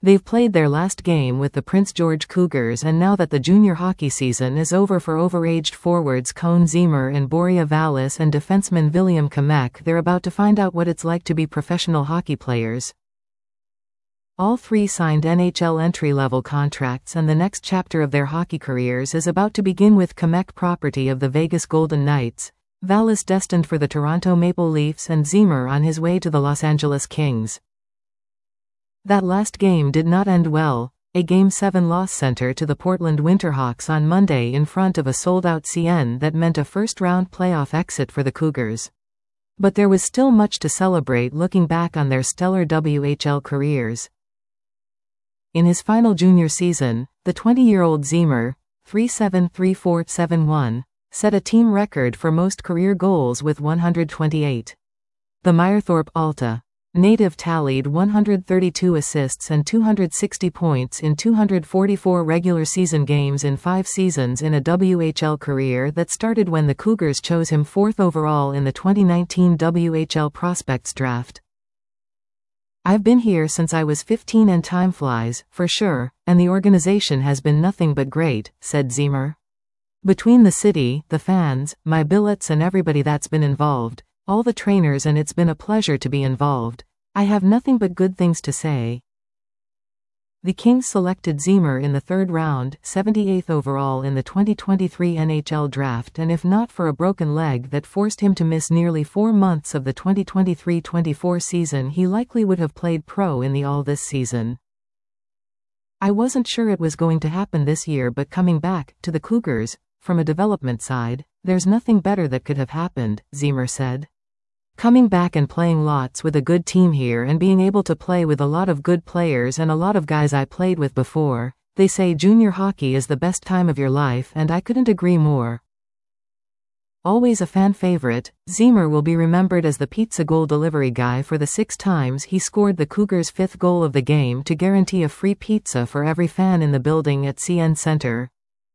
They've played their last game with the Prince George Cougars, and now that the junior hockey season is over for overaged forwards Koen Ziemer and Borja Vallis and defenseman William Kamek, they're about to find out what it's like to be professional hockey players. All three signed NHL entry-level contracts, and the next chapter of their hockey careers is about to begin with Kamek, property of the Vegas Golden Knights, Vallis destined for the Toronto Maple Leafs, and Ziemer on his way to the Los Angeles Kings. That last game did not end well, a Game 7 loss sent her to the Portland Winterhawks on Monday in front of a sold-out CN that meant a first-round playoff exit for the Cougars. But there was still much to celebrate looking back on their stellar WHL careers. In his final junior season, the 20-year-old Ziemer, 3-7-3-4-7-1, set a team record for most career goals with 128. The Meyerthorpe Alta native tallied 132 assists and 260 points in 244 regular season games in 5 seasons in a WHL career that started when the Cougars chose him 4th overall in the 2019 WHL Prospects Draft. "I've been here since I was 15 and time flies, for sure, and the organization has been nothing but great," said Ziemer. "Between the city, the fans, my billets and everybody that's been involved, all the trainers, and it's been a pleasure to be involved. I have nothing but good things to say." The Kings selected Ziemer in the 3rd round, 78th overall in the 2023 NHL draft, and if not for a broken leg that forced him to miss nearly 4 months of the 2023-24 season, he likely would have played pro in the All this season. "I wasn't sure it was going to happen this year, but coming back to the Cougars, from a development side, there's nothing better that could have happened," Ziemer said. "Coming back and playing lots with a good team here and being able to play with a lot of good players and a lot of guys I played with before. They say junior hockey is the best time of your life, and I couldn't agree more." Always a fan favorite, Ziemer will be remembered as the pizza goal delivery guy for the 6 times he scored the Cougars' 5th goal of the game to guarantee a free pizza for every fan in the building at CN Center.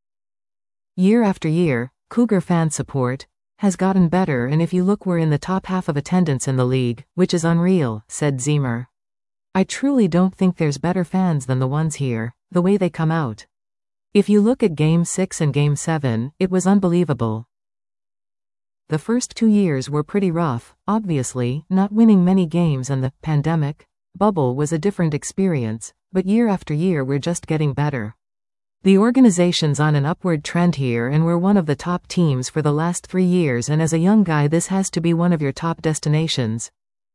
Year after year, Cougar fan support has gotten better, and if you look, we're in the top half of attendance in the league, which is unreal, said Ziemer. "I truly don't think there's better fans than the ones here, the way they come out. If you look at Game 6 and Game 7, it was unbelievable." The first 2 years were pretty rough, obviously, not winning many games, and the pandemic bubble was a different experience, but year after year we're just getting better. The organization's on an upward trend here, and we're one of the top teams for the last 3 years, and as a young guy this has to be one of your top destinations.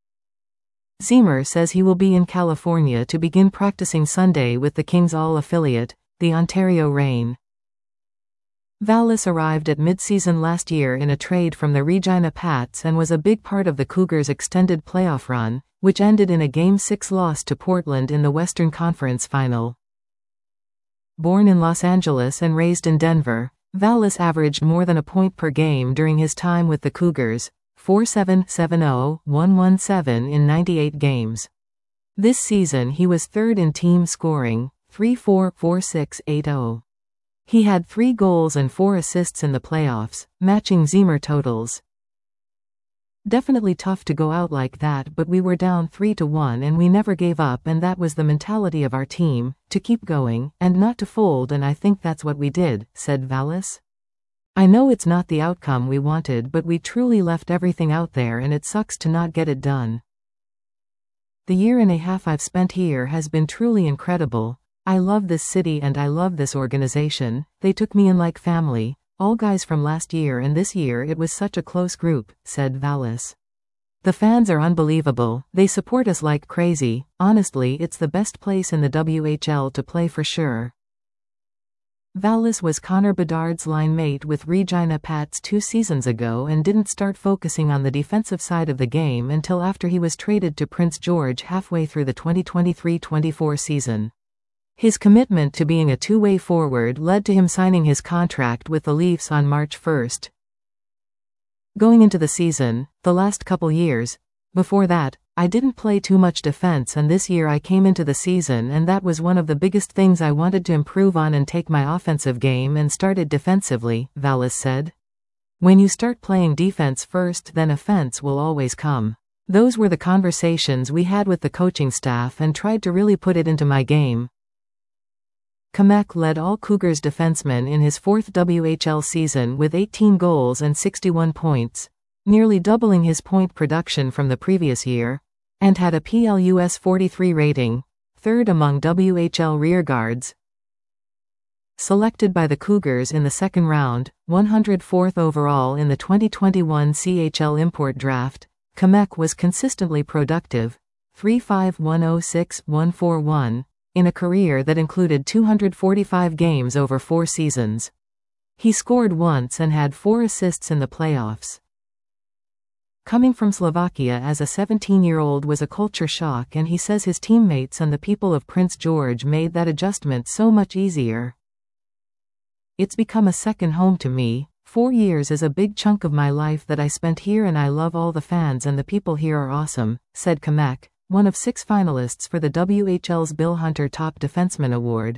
Ziemer says he will be in California to begin practicing Sunday with the Kings' All affiliate, the Ontario Reign. Vallis arrived at midseason last year in a trade from the Regina Pats and was a big part of the Cougars' extended playoff run, which ended in a Game 6 loss to Portland in the Western Conference Final. Born in Los Angeles and raised in Denver, Vallis averaged more than a point per game during his time with the Cougars, 4.770-117 in 98 games. This season he was 3rd in team scoring, 3.44680. He had 3 goals and 4 assists in the playoffs, matching Ziemer totals. "Definitely tough to go out like that, but we were down 3-1 and we never gave up, and that was the mentality of our team, to keep going, and not to fold, and I think that's what we did," said Vallis. "I know it's not the outcome we wanted, but we truly left everything out there, and it sucks to not get it done. The year and a half I've spent here has been truly incredible. I love this city and I love this organization. They took me in like family. All guys from last year and this year, it was such a close group," said Vallis. "The fans are unbelievable, they support us like crazy. Honestly, it's the best place in the WHL to play for sure." Vallis was Connor Bedard's line mate with Regina Pats 2 seasons ago and didn't start focusing on the defensive side of the game until after he was traded to Prince George halfway through the 2023-24 season. His commitment to being a two-way forward led to him signing his contract with the Leafs on March 1. Going into the season, the last couple years before that, I didn't play too much defense, and this year I came into the season and that was one of the biggest things I wanted to improve on and take my offensive game and started defensively, Vallis said. "When you start playing defense first, then offense will always come." Those were the conversations we had with the coaching staff and tried to really put it into my game. Kamek led all Cougars defensemen in his fourth WHL season with 18 goals and 61 points, nearly doubling his point production from the previous year, and had a PLUS 43 rating, third among WHL rearguards. Selected by the Cougars in the second round, 104th overall in the 2021 CHL import draft, Kamek was consistently productive, 3.5106.141, in a career that included 245 games over 4 seasons. He scored once and had 4 assists in the playoffs. Coming from Slovakia as a 17-year-old was a culture shock, and he says his teammates and the people of Prince George made that adjustment so much easier. It's become a second home to me. 4 years is a big chunk of my life that I spent here, and I love all the fans and the people here are awesome, said Kamek, one of 6 finalists for the WHL's Bill Hunter Top Defenseman Award.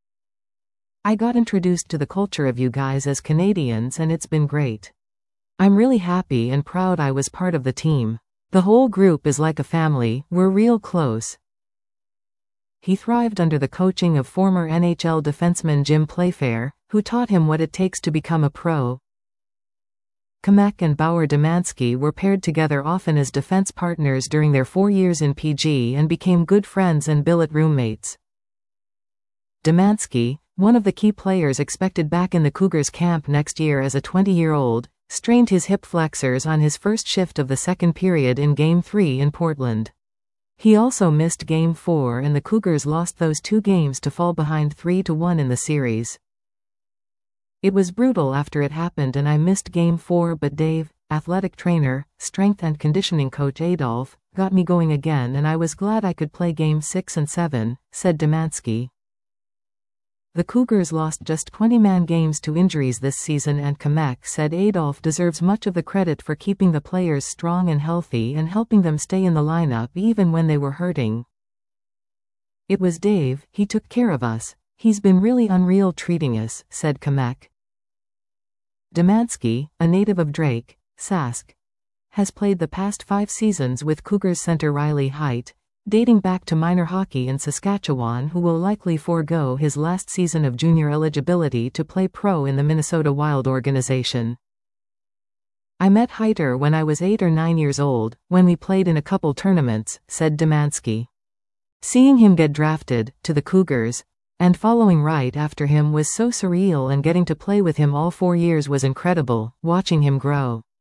I got introduced to the culture of you guys as Canadians and it's been great. I'm really happy and proud I was part of the team. The whole group is like a family, we're real close. He thrived under the coaching of former NHL defenseman Jim Playfair, who taught him what it takes to become a pro. Kamek and Bauer Demansky were paired together often as defense partners during their 4 years in PG and became good friends and billet roommates. Demansky, one of the key players expected back in the Cougars camp next year as a 20-year-old, strained his hip flexors on his first shift of the second period in Game 3 in Portland. He also missed Game 4, and the Cougars lost those 2 games to fall behind 3-1 in the series. It was brutal after it happened and I missed Game 4, but Dave, athletic trainer, strength and conditioning coach Adolf, got me going again and I was glad I could play Game 6 and 7, said Demansky. The Cougars lost just 20-man games to injuries this season, and Kamek said Adolf deserves much of the credit for keeping the players strong and healthy and helping them stay in the lineup even when they were hurting. It was Dave, he took care of us. He's been really unreal treating us, said Kamek. Demansky, a native of Drake, Sask, has played the past 5 seasons with Cougars center Riley Heidt, dating back to minor hockey in Saskatchewan, who will likely forego his last season of junior eligibility to play pro in the Minnesota Wild organization. I met Heiter when I was 8 or 9 years old, when we played in a couple tournaments, said Demansky. Seeing him get drafted to the Cougars and following right after him was so surreal, and getting to play with him all 4 years was incredible, watching him grow.